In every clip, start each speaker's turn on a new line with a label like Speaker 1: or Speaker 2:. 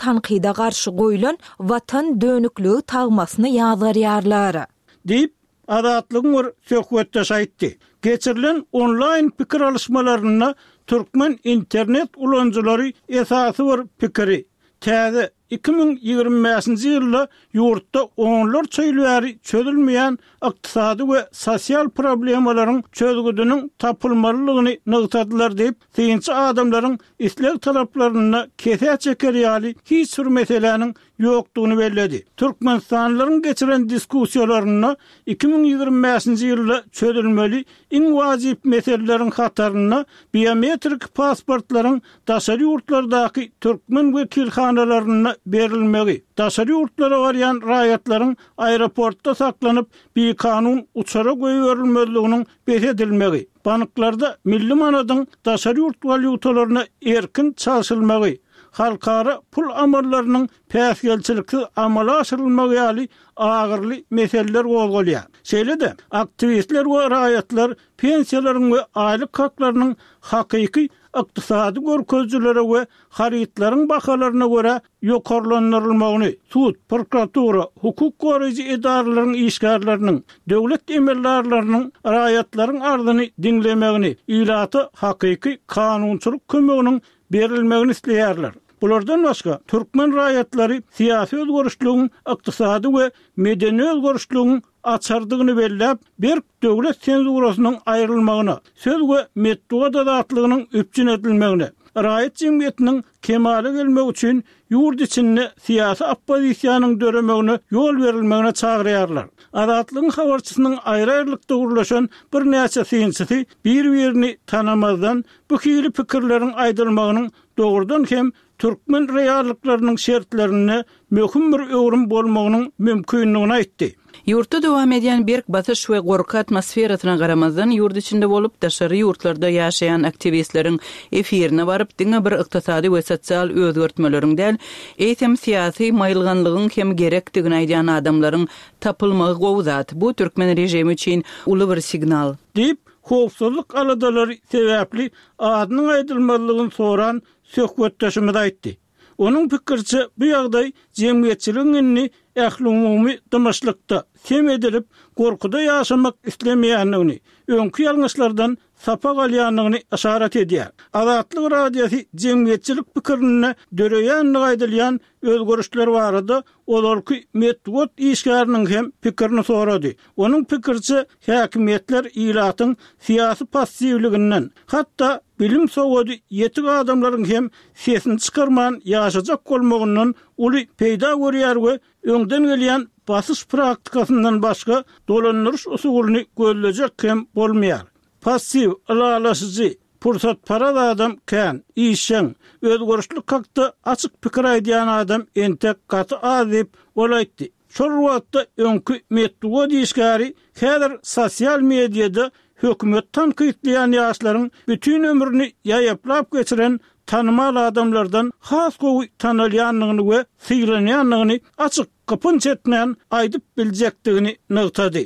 Speaker 1: tanqida qarşı goýulan watan dönüklüği tagmasyny ýazarýarlar.
Speaker 2: Diýip Adatlygyň bir söhbetde aýtdy. Geçirilen online pikir alışmalarına Türkmen internet ulanjylary esasy bir pikiri. Täze 2025-nji ýylda ýurtda onlar çöýlüleri çözülmeýän ykdysady we sosial problemalaryň çözgüdüniň tapylmalylygyny nygtadylar diýip, synçy adamlaryň isleg talaplaryna kese çeker ýaly hiç bir meseleniň ýokdugyny belledi. Türkmenistanylaryň geçiren diskussiýalaryna 2025-nji ýylda çözülmeli iň wajyp meseleleriň hataryna biometrik pasportlaryň daşary ýurtlardaky türkmen wekilhanalaryna berilmeli. Daşary ýurtlara barýan raýatlaryň aeroportda saklanyp bir kanun uçara goýurilmeliliginiň beredilmeli. Banklarda milli manadyň daşary ýurt valyutalaryna erkin çalşylmaly. Halkara pul amarlarynyň päsgelçilikli amala aşyrylmagy ýaly agyrly meseleler gozgalýar. Şeýle-de aktivistler we raýatlar pensiýalaryň we aýlyk haklarynyň hakyky ykdysady görkezjilere we haritlaryň bahalaryna görä ýokarlandyrylmagyny, sud, prokuratura, hukuk goraýjy edaralaryň işgärleriniň, döwlet emellerleriniň raýatlaryň arzyny diňlemegini, ilaty hakyky kanunçylyk kömeginiň berilmegini isleýärler. Bulardan başga türkmen raýatlary syýasy özgörüşlüğün, ykdysady we medeni özgörüşlüğün açardygyny belläp, bir döwlet senzurasynyň aýrylmagyna, söz we medeniýet azatlygynyň üpçün edilmegine, raýat jemgyýetiniň kemale gelmek üçin ýurt içinde syýasy oppozisiýanyň döremegine ýol berilmegine çagyrýarlar. Azatlygyň habarçysynyň aýry-aýrylykda gurlaşan bir näçe synçysy bir-birini tanamazdan bu hili pikirleriň aýdylmagynyň dogrudan hem türkmen reallyklarynyň şertlerine möhüm bir öwrüm bolmagynyň mümkinligini aýtdy.
Speaker 3: Yurtda dowam edýän berk batyş we gorky atmosferasyna garamazdan ýurt içinde bolup daşary ýurtlarda ýaşaýan aktivistleriň efirine baryp diňe bir ykdysady we sosial özgörtmeleriň däl, eýtem syýasy maýylganlygyň hem gerekdigini aýdýan adamlaryň tapylmagy gowzat. Bu türkmen rejimi üçin uly bir signal.
Speaker 2: Diýip, howpsuzlyk aladalary sebäpli adynyň aýdylmalygyny soran söhbetdeşimiz aýtdy. Onun pikirçe bu ýagdaý jemgyýetçiligiň ähli-umumy dymaşlykda tem edilip gorkuda ýaşamak islemeýänligini, öňkü ýalňyşlardan sapa galýanlygyny işaret edýär. Azatlyk radiosi jemgyýetçilik pikirine döreýänligi aýdylýan özgörüşler barada olarky medeniýet işgäriniň hem pikirini sorady. Onun pikirçe häkimetler ilatyň syýasy passiwliginden, hatda bilim sowady ýetik adamlaryň hem sesini çykarman ýaşajak bolmagyndan uly peýda görýär we öňden gelýän basış praktikasından başga dolandyryş usulyny gözlejek hem bolmaýar. Passiv, alalaşyjy, pursat parada adam kän, işen, özgörüşlük hakda açyk pikir aýdýan adam entek gaty azyp bolaýdy. Şol wagtda öňkü medeniýet işgäri häzir sosial mediada hökümet tanqidleýän ýaşlaryň bütün ömrüni ýaýaplap geçiren tanımal adamlardan has gowy tanalýanlygyny we syýlanýanlygyny açyk kapyn çetmän aýdyp biljekdigini nygtady.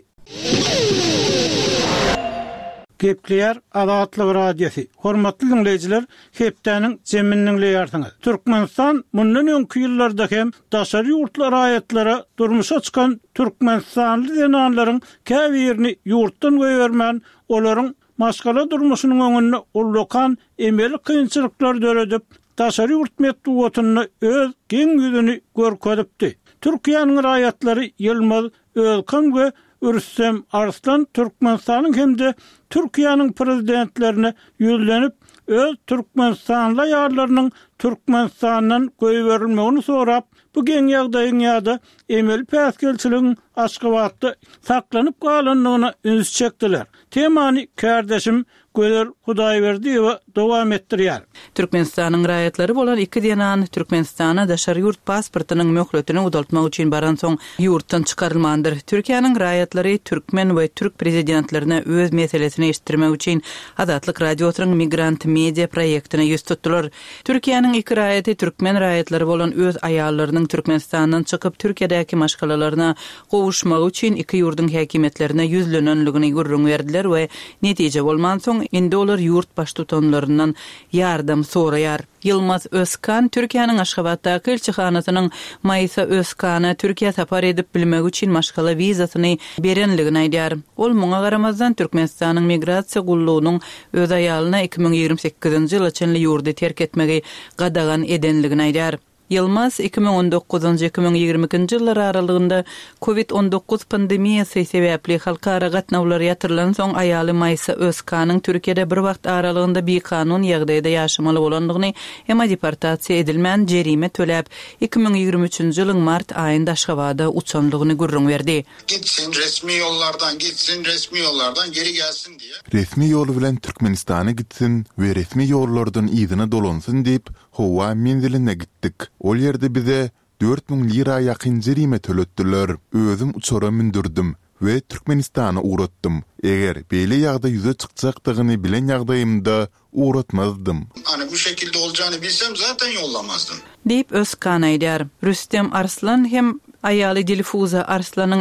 Speaker 2: Gepleýär Azatlyk radiosi. Hormatly dinleýijiler, hepdäniň jeminniňle ýarsyňyz. Türkmenistan mundan öňkü ýyllarda hem daşary ýurtlar aýatlara durmuşa çykan türkmenistanly denanlaryň käbirini ýurtdan goýbermän, olaryň maşgala durmuşynyň öňüne ullukan emeli kynçylyklar döredip, daşary ýurt medeniýetyny öz geň ýüzüni görkezipdi. Türkiýanyň raýatlary Yılmaz Özkan we Ürsem Arslan Türkmenistanyň hemde Türkiýanyň prezidentlerine ýüzlenip öz Türkmenistanly ýarlarynyň Türkmenistandan goýberilmegini sorap, bu geň ýagdaýyň ýa-da emel päsgelçiligiň Aşgabatda saklanyp galanlygyna üns çekdiler. Temany kardeşim Göler Hudaýberdiýewa dowam etdirýär.
Speaker 3: Türkmenistanyň raýatlary bolan iki denan Türkmenistana daşary ýurt pasportynyň möhletini udaltmak üçin baran soň ýurtdan çykarylmandyr. Türkiýanyň raýatlary türkmen we türk prezidentlerine öz meselesini eşitdirmek üçin Azatlyk radiosynyň migrant media proýektine ýüz tutdular. Türkiýanyň iki raýaty türkmen raýatlary bolan öz aýallarynyň Türkmenistandan çykyp Türkiýedäki maşgalalaryna gowuşmak üçin iki ýurdun häkimetlerine ýüzlenenligini gurrun berdiler we netije bolman soň indi olar ýurt baş tutanlaryndan ýardam soraýar. Yılmaz Özkan Türkiýanyň Aşgabatdaky elçihanasynyň Maýsa Özkana Türkiýe tapar edip bilmek üçin maşgala wizasyny berenligini aýdýar. Ol muňa garamazdan Türkmenistanyň migrasiýa gullugynyň öz aýalyna 2028-nji ýyla çenli ýurdy terk etmegi gadagan edenligini aýdýar. Yılmaz 2019-2022 ýyllar aralygynda COVID-19 pandemiýasy sebäpli halkara gatnawlary ýatyrylan soň aýaly Maýsa Özkanyň Türkiýede bir wagt aralygynda bir kanun ýagdaýda ýaşamaly bolandygyny hem deportasiýa edilmän jerime töläp 2023-nji ýylyň mart aýynda Aşgabatda uçanlygyny gurrun berdi.
Speaker 4: Gitsin resmi yollardan geri gelsin diye.
Speaker 5: Resmi ýol bilen Türkmenistana gitsin we resmi ýollardan ýygyna dolansyn diýip Howa menziline gittik. Ol ýerde bize 4000 lira ýakyn jerime töletdiler. Özüm uçara mindirdim we Türkmenistana uğratdım. Eger beýle ýagda ýüze çykjakdygyny bilen ýagdaýymda uğratmazdım.
Speaker 4: Hani bu şekilde olacağını bilsem zaten yollamazdım.
Speaker 3: Deyip Özkan aýdýar. Rüstem Arslan hem aýaly Dilfuza Arslanyň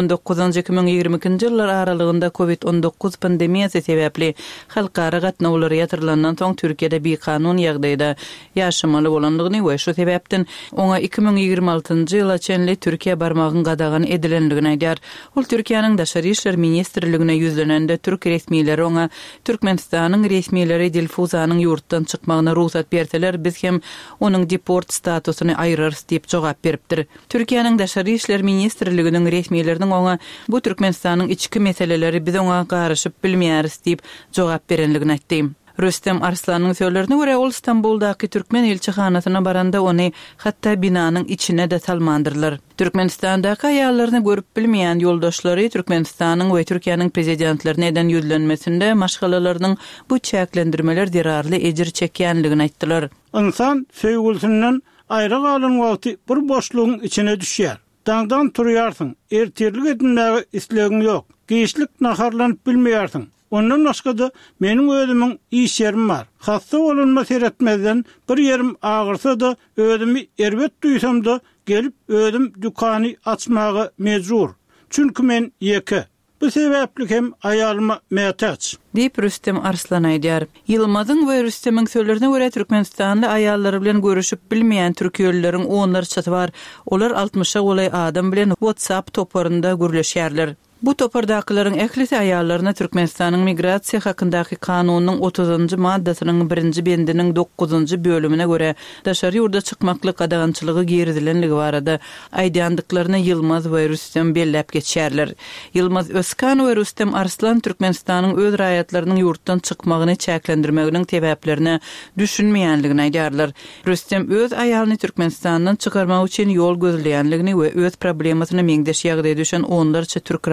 Speaker 3: 2019-2022 ýyllar aralygynda COVID-19 pandemiýasy sebäpli halkara gatnawlary ýatyrylandan soň Türkiýede bir kanun ýagdaýda ýaşamaly bolandygyny we şu sebäpden oňa 2026-njy ýyla çenli Türkiýe barmagyny gadagan edilenligini aýdýar. Ol Türkiýanyň Daşary işler ministrligine ýüzlenende türk resmiýleri oňa Türkmenistanyň resmiýleri Dilfuzanyň ýurtdan çykmagyna ruhsat berseler biz hem onuň deport statusyny aýrarys diýip jogap beripdir. Türkiýanyň Daşary işler ministrliginiň resmiýleriniň oňa bu Türkmenistanyň içki meseleleri biz oňa garaşyp bilmeýäris diýip jogap berenligini aýtdy. Rüstem Arslanyň sözlerine göre ol İstanbuldaky Türkmen elçihanasyna baranda ony hatda binanyň içine de salmandyrlar. Türkmenistandaky aýallaryny görüp bilmeýän ýoldaşlary Türkmenistanyň we Türkiýanyň prezidentlerine eden ýüzlenmesinde maşgalalarynyň bu çäklendirmeler derarly ejir çekýänligini aýtdylar.
Speaker 2: İnsan söýgülsünden aýra galan wagty bir boşlugyň içine düşýär. Daňdan turýarsyň, erterlik edinmäge islegiň ýok. Geýişlik naharlanyp bilmeýärsiň. Ondan başga da meniň özümiň iş ýerim bar. Hasta bolanma seretmezden bir ýerim agyrsa da özümi erbet duýsam da gelip özüm dükany açmagy mejbur. Çünki men ýeke. Bu sebäpli hem aýalyma mätäç.
Speaker 3: Deyip Rüstem Arslan aýdýar. Yılmazyň we Rüstemiň sözlerine görä Türkmenistanda aýallary bilen görüşüp bilmeýän türkiýelileriň onlarça bar. Olar 60-a golay adam bilen WhatsApp toparynda gürleşýärler. Bu topardakylaryň ehlisi aýallaryna Türkmenistanyň migrasiýa hakyndaky kanunyň 30-njy maddasynyň 1-nji bendiniň 9-njy bölümine görä daşary ýurda çykmaklyk gadagançylygy gerdilenligi barada aýdýandyklaryny Yılmaz we Rüstem belläp geçýärler. Yılmaz Özkan we Rüstem Arslan Türkmenistanyň öz raýatlarynyň ýurtdan çykmagyny çäklendirmeginiň sebäplerini düşünmeýänligini aýdýarlar. Rüstem öz aýalyny Türkmenistandan çykarmak üçin ýol gözleýänligini we öz problemasyny meňdeş ýagdaýda düşen onlarça türk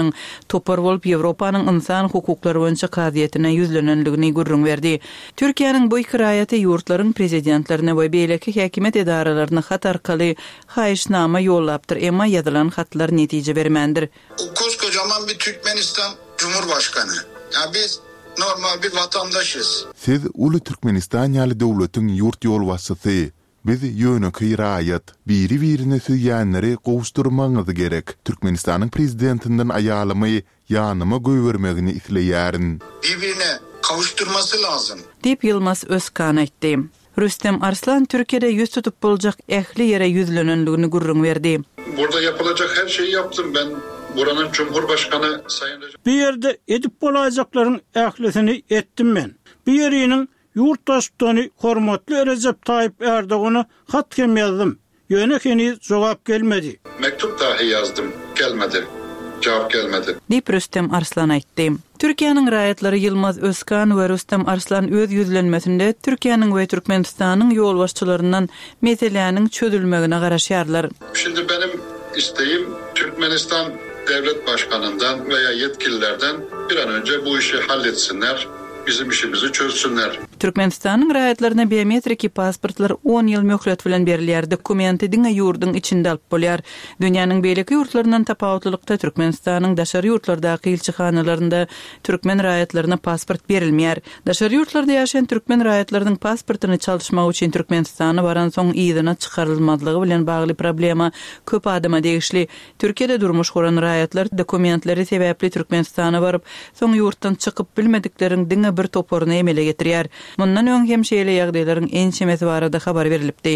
Speaker 3: topar bolup Ýewropanyň insan hukuklary boýunça kaziýetine ýüzlenenligini gurrun berdi. Türkiýanyň bu iki raýaty ýurtlaryň prezidentlerine we beýleki häkimet edaralaryna hat arkaly haýyşnama ýollapdyr, emma ýazylan hatlar netije bermendir.
Speaker 4: Koskocaman bir Türkmenistan Cumhurbaşkanı. Ya biz normal bir vatandaşız.
Speaker 5: Siz ulu Türkmenistan ýaly dowlatyň ýurt ýol başçysy. Biz ýöneky raýat, biri-birine süýänleri gowuşdurmaňyz gerek. Türkmenistanyň prezidentinden aýalymy ýanyma göýbermegini isleýärin.
Speaker 4: Birbirine kavuşturması lazım.
Speaker 3: Deyip Yılmaz Özkan aýtdy. Rüstem Arslan Türkiýede ýüz tutup boljak ähli ýere ýüzlenenligini gurrun berdi.
Speaker 4: Burada yapılacak her şeyi yaptım ben. Buranın Cumhurbaşkanı Sayın Recep.
Speaker 2: Bir ýerde edip bolajaklaryň ählisini etdim men. Bir ýeriniň yurttaşlygyny hormatly Recep Tayyip Erdoğan'a hat hem yazdım. Yönekeni jogap gelmedi.
Speaker 4: Mektup dahi yazdım. Gelmedi. Cevap gelmedi.
Speaker 3: Deyip Rüstem Arslan aýtdy. Türkiýanyň raýatlary Yılmaz Özkan we Rüstem Arslan öz ýüzlenmesinde Türkiýanyň we Türkmenistanyň ýol başçylaryndan meselelerini çözülmegine garaşýarlar.
Speaker 4: Şimdi benim isteğim Türkmenistan devlet başkanından veya yetkililerden bir an önce bu işi halletsinler. Bizim işimizi çözsünler.
Speaker 3: Türkmenistanyň raýatlaryna biometriki pasportlar 10 ýyl möhlet bilen berilýär. Dokumenti diňe ýurdun içinde alyp bolýar. Dünýäniň beýleki ýurtlaryndan tapawutlykda Türkmenistanyň daşary ýurtlardaky elçihanalaryna türkmen raýatlaryna pasport berilmeýär. Daşary ýurtlarda ýaşaýan türkmen raýatlarynyň pasportyny çalyşmak üçin Türkmenistana baran soň ýygyna çykarylmadlygy bilen bagly problema köp adama degişli. Türkiýede durmuş guran raýatlar dokumentleri sebäpli Türkmenistana baryp soň ýurtdan çykyp bilmediklerini diňe ýa bir toporuny emele getirýär. Mundan öň hem şeýle ýagdaýlaryň ençemesi barada habar berilipdi.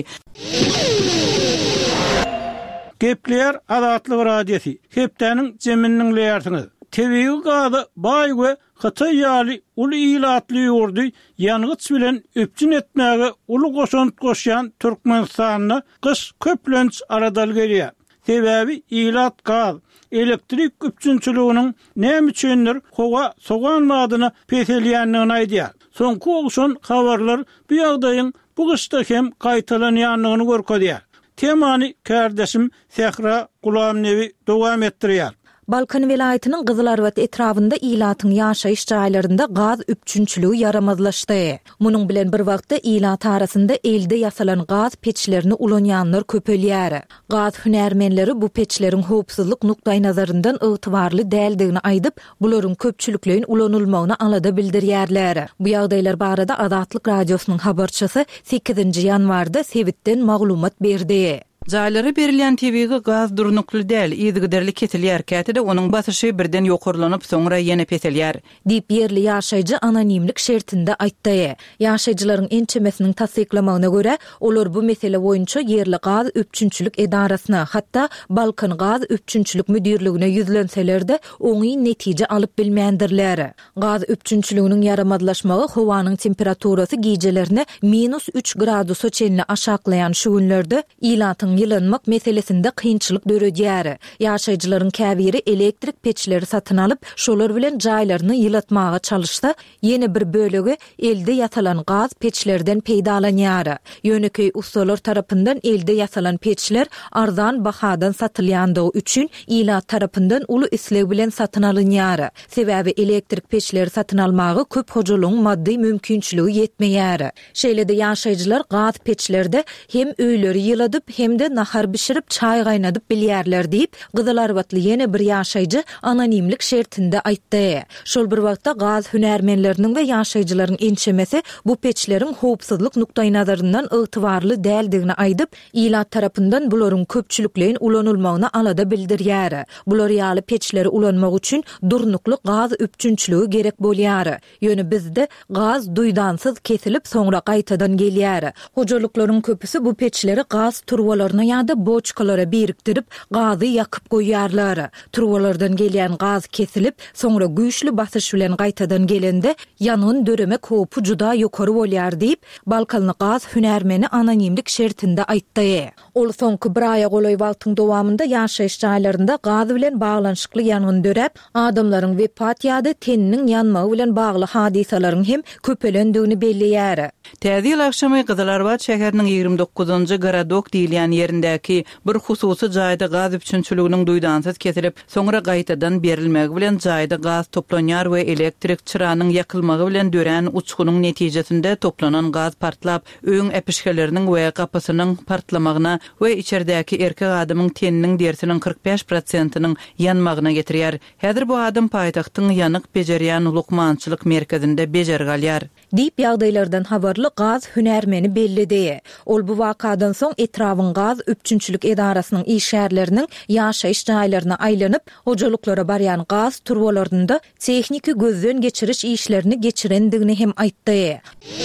Speaker 2: Gepler Adatlyk radiosi. Hepdeniň jeminiň leýärsiňiz. Tebigi gazy baý we Hatay ýaly uly ilatly ýurdy ýangıç bilen öpçün etmäge uly goşant goşýan Türkmenistanyna kış köplenç aradal gelýär. Sebäbi ilat gaz, elektrik öpçünçiliginiň näme üçindir howa soğanmadyna peselýändigini aýdýar. Soňky ogşan habarlar bu ýagdaýyň bu gışda hem gaýtalanýanlygyny görkezýär. Temany kardeşim Sehra Gulamnevi dowam etdirýär.
Speaker 1: Balkan vilayatynyň Gyzylarwat etrafynda ilatyň ýaşaýyş jaýlarynda gaz üpçünçüligi yaramazlaşdy. Munyň bilen bir wagtda ilat arasynda elde ýasalan gaz peçlerini ulanýanlar köpelýär. Gaz hünärmenleri bu peçleriň howpsuzlyk nukdaý nazaryndan ygtybarly däldigini aýdyp, bularyň köpçüliklerin ulanylmagyna alada bildirýärler. Bu ýagdaýlar barada Adatlyk radiosynyň habarçysy 8 ýanwarda Sewitden maglumat berdi.
Speaker 3: Jaýlara berilýän tebigi gaz durnukly däl, ýygyderli ketilýär kätede onuň basyşy birden ýokurlanyp soňra ýene peselýär.
Speaker 1: Diýip ýerli ýaşaýjy anonimlik şertinde aýtdy. Ýaşaýjylaryň ençemesiniň tasdiklamagyna görä, olar bu mesele boýunça ýerli gaz öpçünçilik edarasyna, hatda Balkan gaz öpçünçilik müdirligine ýüzlenseler-de oňy netije alyp bilmeýändirler. Gaz öpçünçiliginiň yaramazlaşmagy howanyň temperaturasy gijelerine -3 gradusa çenli aşaklayan şu günlerde ilatyň ýylanmak meselesinde kynçylyk döredýär. Ýaşaýjylaryň käbiri elektrik peçleri satyn alyp, şolar bilen jaýlaryny ýylatmaga çalışsa, ýene bir bölegi elde ýasalan gaz peçlerden peýdalanýar. Ýöneköy ustalar tarapyndan elde ýasalan peçler arzan bahadan satylýandygy üçin ilat tarapyndan uly isleg bilen satyn alynýar. Sebäbi elektrik peçleri satyn almagy köp hojalygyň maddi mümkinçiligi ýetmeýär. Şeýle-de ýaşaýjylar gaz peçlerde hem öýleri ýyladyp hem de nahar bişirip çay gaynadyp bilýärler diýip Gyzylarwatly ýene bir ýaşaýjy anonimlik şertinde aýtdy. Şol bir wagtda gaz hünärmenleriniň we ýaşaýjylaryň ençemesi bu peçleriň howpsuzlyk nukdaý nazaryndan ygtybarly däldigini aýdyp, ilat tarapyndan bularyň köpçüliklerin ulanylmagyna alada bildirýär. Bular ýaly peçleri ulanmak üçin durnukly gaz öpçünçiligi gerek bolýar. Ýöne bizde gaz duýdansyz kesilip soňra gaýtadan gelýär. Hojalyklaryň köpüsi bu peçleri gaz turwalarına ýa-da boçkalara biriktirip gazy ýakyp goýýarlar. Turwalardan gelýän gaz kesilip, soňra güýçli basyş bilen gaýtadan gelende ýanyň döremek howpy juda ýokary bolýar diýip Balkanly gaz hünärmeni anonimlik şertinde aýtdy. Ol soňky bir aýa golaý wagtyň dowamında ýaşaýyş jaýlarynda gaz bilen baglanşykly ýanyň dörep, adamlaryň wepat ýa-da teniniň ýanmagy bilen bagly hadisalaryň hem köpelendigini belliýär.
Speaker 3: Täze ýyl akşamy Gyzylarwat şäheriniň 29-njy Garadok diýilýän ýerindäki bir hususy jaýda gaz öpçünçiliginiň duýdansyz kesilip, soňra gaýtadan berilmegi bilen jaýda gaz toplanýar we elektrik çyranyň ýakylmagy bilen dören uçgunyň netijesinde toplanan gaz partlap, öň epişkeleriniň we gapysynyň partlamagyna we içeridäki erkek adamyň teniniň dersiniň 45%-nyň ýanmagyna getirýär. Häzir bu adam paýtagtyň ýanyk bejerýän lukmançylyk merkezinde bejergalýar.
Speaker 1: Diýip ýagdaýlardan habarly gaz hünärmeni bellidi. Ol bu wakadan soň etrawyň gaz öpçünçilik edarasynyň işgärleriniň ýaşaýyş jaýlaryna aýlanyp, hojalyklara barýan gaz turwalarynda tehnik gözden geçiriş işlerini geçirendigini hem aýtdy.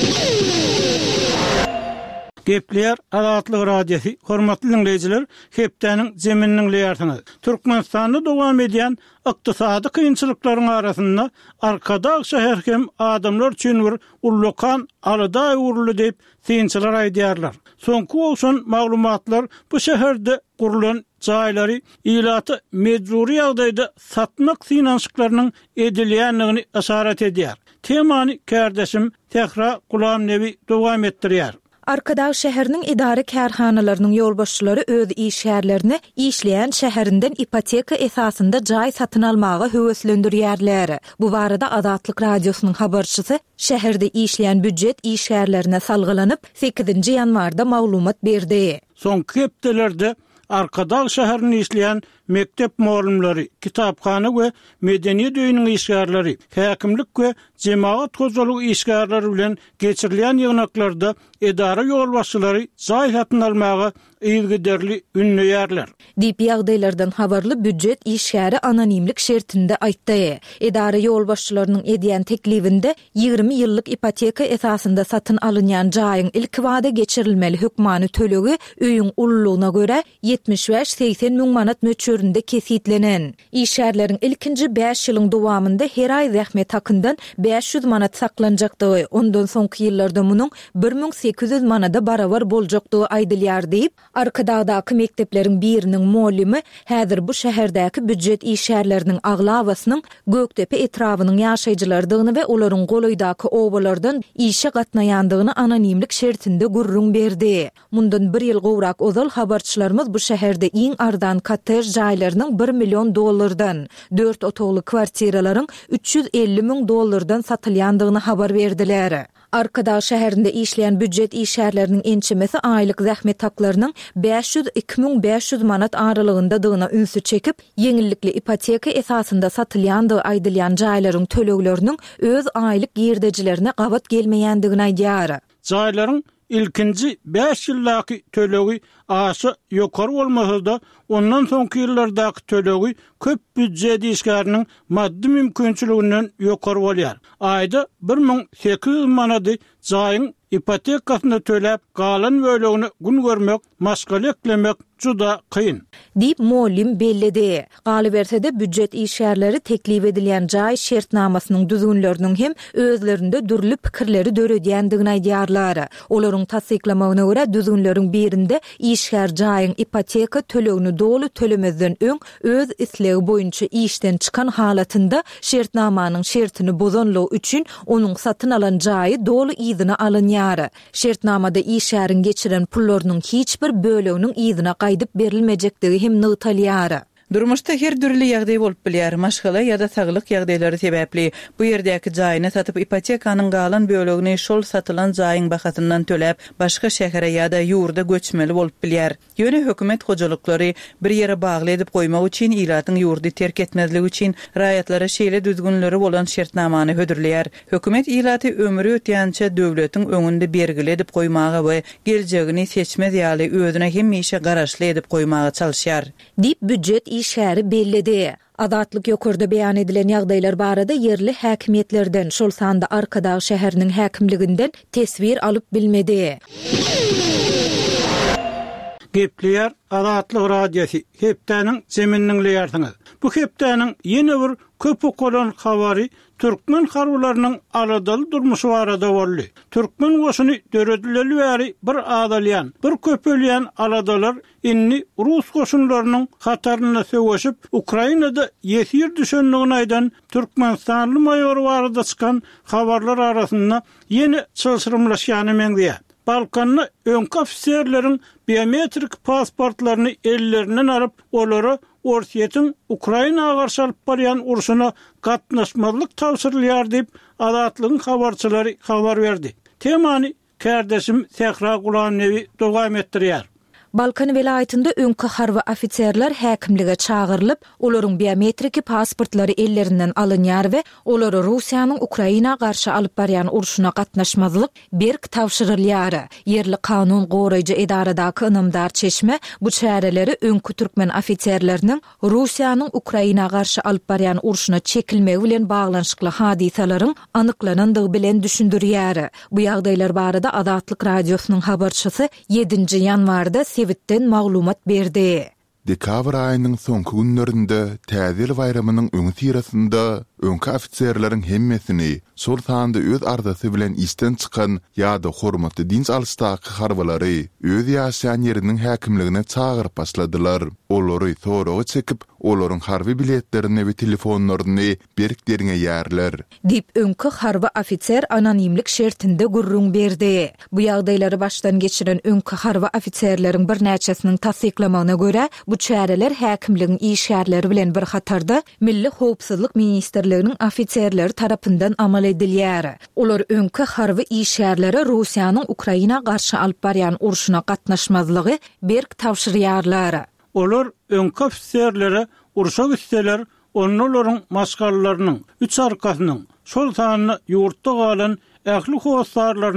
Speaker 2: Gepler Adatlyk radiosi. Hormatly dinleýijiler, hepdeniň jeminiň leýärsiňiz. Türkmenistanda dowam edýän ykdysady kynçylyklaryň arasynda Arkadag şäher hem adamlar üçin bir ullukan alada urly diýip synçylar aýdýarlar. Soňky olsun maglumatlar bu şäherde gurulan jaýlary ilaty mejburi ýagdaýda satmak synanşyklarynyň edilýändigini aşarat edýär. Temany kardeşim Sehra Gulamnevi dowam etdirýär.
Speaker 1: Arkadag şäheriniň idare kärhanalarynyň ýolbaşçylary öz işgärlerini işleýän şäherinden ipoteka esasynda jaý satyn almagy höweslendirýärler. Bu barada Adatlyk radiosynyň habarçysy şäherde işleýän büdjet işgärlerine salgylanyp 8 ýanwarda maglumat berdi.
Speaker 2: Soňky hepdelerde Arkadag şäherini işleýän mektep muallimleri, kitapxana we medeniýet öýüniň işgärleri, häkimlik we jemaat hojalygy işgärleri bilen geçirilýän ýygnaklarda edara ýolbaşçylary jaý satyn almagy ýygyderli ünlüýärler.
Speaker 1: Dip ýagdaýlardan habarly büdjet işgäri anonimlik şertinde aýtdy. Edara ýol başçylarynyň edýän teklifinde 20 ýyllyk ipoteka esasynda satyn alynýan jaýyň ilk wada geçirilmeli hökmany tölegi öýüň ululugyna görä 75-80 müň manat möçöründe kesitlenen. İşgärleriň ilkinji 5 ýylyň dowamında her aý zähmet hakyndan 500 manat saklanjakdygy, ondan soňky ýyllarda munyň 1800 manada barabar boljakdygy aýdylýar diýip, arkadagdaky mektepleriň biriniň muallimi häzir bu şäherdäki büdjet işgärleriniň aglawasynyň Göktepe etrawynyň ýaşaýjylarydygyny we olaryň golaýdaky obalardan işe gatnaýandygyny anonimlik şertinde gurrun berdi. Mundan 1 ýyl gowrak ozal habarçylarymyz bu şäherde iň ardan kottej jaýlarynyň $1 milyon 4 otogly kwartiralaryň $350 000 satylýandygyny habar berdiler. Arkada şäherinde işleýän büdjet işgärleriniň ençemesi aýlyk zähmet haklarynyň 500-2500 manat aralygyndadygyna ünsü çekip, yeňillikli ipoteka esasynda satylýandygy aýdylýan jaýlaryň tölegleriniň öz aýlyk girdejilerine gabat gelmeýändigini aýdýar.
Speaker 2: Jaýlaryň ilkinji 5 ýyllyk tölegi aşy ýokary bolmasa da ondan soňky ýyllardaky tölegi köp büdjet işgäriniň maddi mümkinçiliginden ýokary bolýar. Aýda 1800 manady jaýyň ipotekasyny töläp galan bölegini gün görmek, maşgal eklemek juda kıyın.
Speaker 1: Dip muallim bellidi. Galy berse de büdjet işgärleri teklif edilýän jaý şertnamasynyň düzgünleriniň hem özlerinde dürli pikirleri döredýändigini aýdýarlar. Olaryň tasdiklamagyna görä düzgünleriň birinde işgär jaýyň ipoteka tölegini dolu tölemezden öň öz islegi boýunça işden çykan halatynda şertnamanyň şertini bozanlygy üçin onuň satyn alan jaýy dolu ýyzyna alynýar. Şertnamada işgärin geçiren pullarynyň hiç bir böleginiň ýyzyna gaýdyp berilmejekdigi hem nytalýar.
Speaker 3: Durmuşda her türlü ýagdaý bolup bilýär. Maşgala ýa-da saglyk ýagdaýlary sebäpli bu ýerdäki jaýyny satyp ipotekanyň galan bölegini şol satylan jaýyň bahasyndan töläp başga şähere ýa-da ýurda göçmeli bolup bilýär. Ýöne hökümet hojalyklary bir ýere bagly edip goýmak üçin ýylatyň ýurdy terk etmezligi üçin raýatlara şeýle düzgünleri bolan şertnamany hödürleýär. Hökümet ýylaty ömrü ötýänçe döwletiň öňünde bergili edip goýmagy we geljegini seçmez ýaly özüne hemmeşe garaşly edip goýmagy çalyşýar.
Speaker 1: Dip büdjet işgäri bellidi. Adatlyk ýokurda beýan edilen ýagdaýlar barada yerli häkimetlerden, şol sanda Arkadagy şäheriniň häkimliginden tesbir alyp bilmedi.
Speaker 2: Gepleýär Adatlyk radiosi hepdäniň zemininiň ýartyňy. Bu hepdäniň ýene bir köpük bolan habary Türkmen harwlarynyň aladaly durmuşy barada boldy. Türkmen goşuny döredileli bäri bir adalyan, bir köpelýän aladalar inni Rus goşunlarynyň hataryna söwüşip Ukrainada ýesir düşenligini aýdan Türkmenistanly maýor barada çykan habarlar arasynda ýene çylşyrymlaşýany meňdiýär. Balkanny öňki ofisiýerleriň biometrik pasportlaryny ellerinden alyp olary Orsiýetiň Ukraina garşy alyp barýan urşuna gatnaşmazlyk tawsyrlýar diýip Adatlygyň habarçylary habar berdi. Temany kardeşim Sehra Gulanewi dowam etdirýär.
Speaker 1: Balkan welaýatynda öňki harby ofisiýerler häkimlige çağırılıp, olaryň biometrik pasportlary ellerinden alynýar we olary Russiýanyň Ukraina garşy alyp barýan urşuna gatnaşmazlyk berk tawşyrylýar. Yerli kanun goraýjy edaradaky ynamdar çeşme bu çäreleri öňki türkmen ofisiýerleriniň Russiýanyň Ukraina garşy alyp barýan urşuna çekilmegi bilen baglanşykly hadisalaryň anyklanandygy bilen düşündirýär. Bu ýagdaýlar barada Adatlyk radiosynyň habarçysy 7 ýanwarda Sewitden maglumat berdi.
Speaker 5: Dekabr aýynyň soňky günlerinde täzeli bayramynyň öňü tirasynda öňki ofisiýerleriň hemmesini şol sanda öz ardasy bilen işden çykan ýa-da hormatly dins alysdaky harbalary öz ýaşaýan ýeriniň häkimligine çağıryp başladylar. Olary soragy çekip, olaryň harby biletlerini we telefonlaryny berklerine ýerler.
Speaker 1: Dip öňki harby ofisiýer anonimlik şertinde gurrun berdi. Bu ýagdaýlary başdan geçiren öňki harby ofisiýerleriň bir näçesiniň tasdiklamagyna görä, bu çäreler häkimligiň işgärleri bilen bir hatarda Milli Howpsuzlyk Ministrliginiň ofisiýerleri tarapyndan amal edilýär. Olar öňki harby işgärleri Russiýanyň Ukraina garşy alyp barýan urşuna gatnaşmazlygy berk tawşyrýarlar.
Speaker 2: Olar öňki ofisiýerlere urşa gitseler, onlaryň maşgallarynyň 3 arkasynyň şol sanyny ýurtda galan ähli howsarlarynyň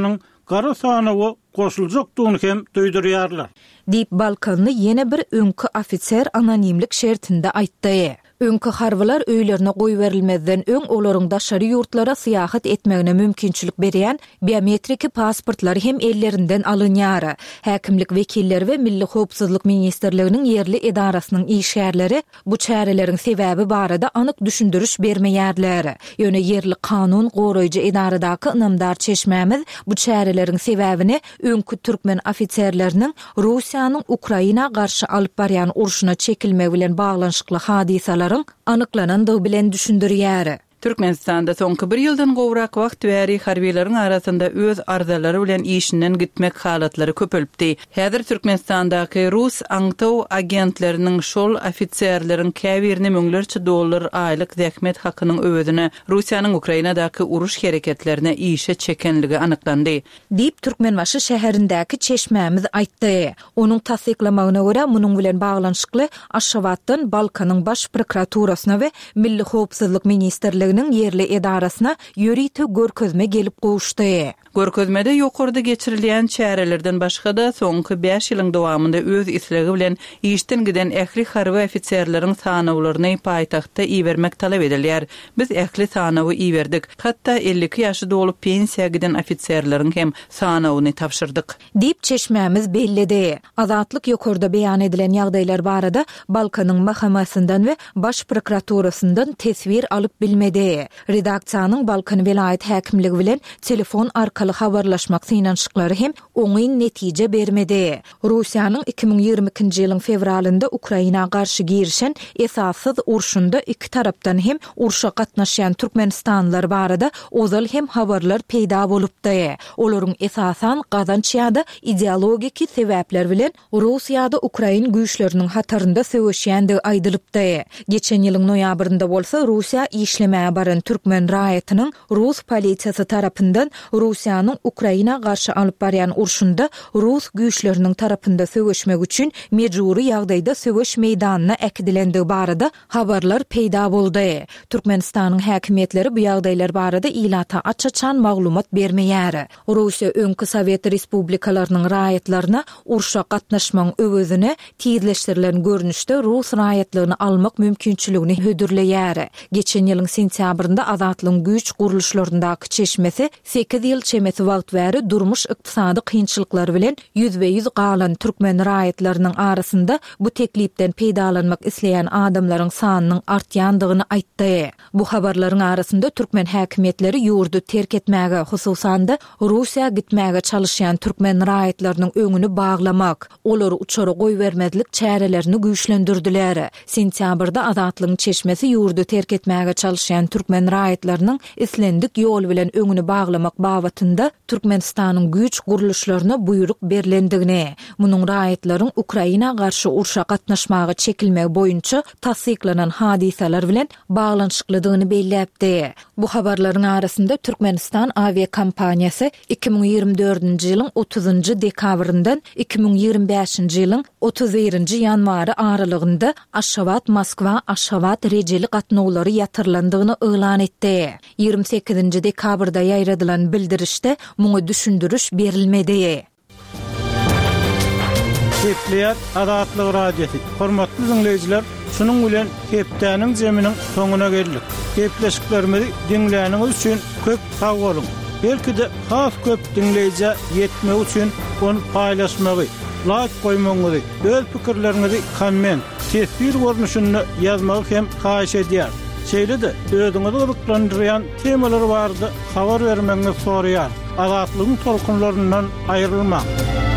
Speaker 2: gara sanawy goşuljakdygyny hem duýdurýarlar.
Speaker 1: Dip Balkanly ýene bir öňkü ofitser anonimlik şertinde aýtdy. Öňkü harbylar öýlerine goý berilmezden öň olaryň daşary ýurtlara syýahat etmegine mümkinçilik berýän biometrik pasportlar hem ellerinden alınýar. Häkimlik wekilleri we Milli Howpsuzlyk Ministrliginiň ýerli edarasynyň işgärleri bu çärelerin sebäbi barada anyk düşündürüş bermeýärler. Ýöne ýerli kanun goraýjy edaradaky ynamdar çeşmämiz bu çärelerin sebäbini öňkü türkmen ofitserleriniň Russiýanyň Ukraina garşy alyp barýan urşuna çekilmegi bilen baglanşykly hadisalar anyklanan bilen düşündürýär.
Speaker 3: Türkmenistanda soňky bir ýyldan gowrak wagt bäri harbiýlaryň arasynda öz arzalary bilen işinden gitmek halatlary köpelipdi. Häzir Türkmenistandaky Rus aňtaw agentleriniň şol ofitserleriň käbirini $100,000 aýlyk zähmet hakynyň öwedine Russiýanyň Ukrainadaky uruş hereketlerine işe çekenligi anyklandy. Diýip
Speaker 1: Türkmenbaşy şäherindäki çeşmämiz aýtdy. Onuň tasdiklamagyna görä munyň bilen baglanşykly Aşgabatdan Balkanyň baş prokuraturasyna we Milli Howpsuzlyk Ministrliginiň ýerli edarasyna ýörite görkezme gelip gowuşdy.
Speaker 3: Görkezmede ýokarda geçirilýän çärelerden başga da soňky 5 ýylyň dowamında öz islegi bilen işden giden ähli harby ofitserleriň sanawlaryny paýtagtda iýermek talap edilýär. Biz ähli sanawy iýerdik. Hatda 52 ýaşy dolup pensiýa giden ofitserleriň hem sanawyny tapşyrdyk.
Speaker 1: Diýip çeşmämiz bellidi. Azatlyk ýokarda beýan edilen ýagdaýlar barada Balkanyň mahkemasyndan we baş prokuraturasyndan tesbir alyp bilmedi. Redaksiýanyň Balkan vilayet häkimligi bilen telefon arkaly habarlaşmak synanşyklary hem oňy netije bermedi. Russiýanyň 2022-nji ýylyň fevralynda Ukraina garşy girişen esassız urşunda iki tarapdan hem urşa gatnaşýan Türkmenistanlılar barada ozal hem habarlar peýda bolupdy. Olaryň esasan Gazançyada ideologik sebäpler bilen Russiýada Ukraina güýçleriniň hatarynda söwüşýändigi aýdylypdy. Geçen ýylyň noýabrynda bolsa Russiýa işlemä baran Türkmen raýatynyň Rus polisiýasy tarapyndan Russiýanyň Ukraina garşy alyp barýan urşunda Rus güýçleriniň tarapynda söwüşmek üçin mejburi ýagdaýda söwüş meýdanyna äkidilendigi barada habarlar peýda boldy. Türkmenistanyň häkimetleri bu ýagdaýlar barada ilata açaçan maglumat bermeýär. Russiýa öňkü Sowet respublikalarynyň raýatlaryna urşa gatnaşmagyň öwüzine tizleşdirilen görnüşde Rus raýatlaryny almak mümkinçiligini hödürleýär. Geçen ýylyň sentýabrynda azatlyň güýç guruluşlaryndaky çeşmesi 8 ýyl çemesi wagt bäri durmuş ykdysady kynçylyklar bilen ýüzbe-ýüz galan türkmen raýatlarynyň arasynda bu teklipden peýdalanmak isleýän adamlaryň sanynyň artýandygyny aýtdy. Bu habarlaryň arasynda türkmen häkimetleri ýurdu terk etmäge, hususanda Russiýa gitmäge çalışýan türkmen raýatlarynyň öňüni baglamak, olary uçary goý bermezlik çärelerini güýçlendirdiler. Sentýabrda azatlyň çeşmesi ýurdu terk etmäge çalışýan türkmen raýatlarynyň islendik ýol bilen öňüni baglamak babatynda Türkmenistanyň güýç guruluşlaryna buyruk berilendigini, munyň raýatlaryň Ukraina garşy urşa gatnaşmagy çekilmegi boýunça tasdiklanan hadisalar bilen baglanşyklydygyny belläpdi. Bu habarlaryň arasynda Türkmenistan avia kompaniýasy 2024-nji ýylyň 30-njy dekabryndan 2025-nji ýylyň 31-nji ýanwary aralygynda Aşgabat-Moskwa Aşgabat rejeli gatnawlary ýatyrlandygyny elan etdi. 28-nji dekabrda ýaýradylan bildirişde muňa düşündürüş berilmedi.
Speaker 2: Hepleýär Azatlyk radiosi. Hormatly dinleýijiler, şunuň bilen hepdäniň jeminiň soňuna geldik. Hepleşiklerimizi dinläniňiz üçin köp sag bolun. Belki de has köp dinleýije ýetmek üçin onu paýlaşmagy, like goýmagy, öz pikirlerinizi komment, tesbir görnüşinde ýazmagy hem haýyş edýär. Şeýle-de özüňizi gyzyklandyrýan temalar bardy, habar bermeňizi soraýar. Azatlygyň tolkunlaryndan aýrylma.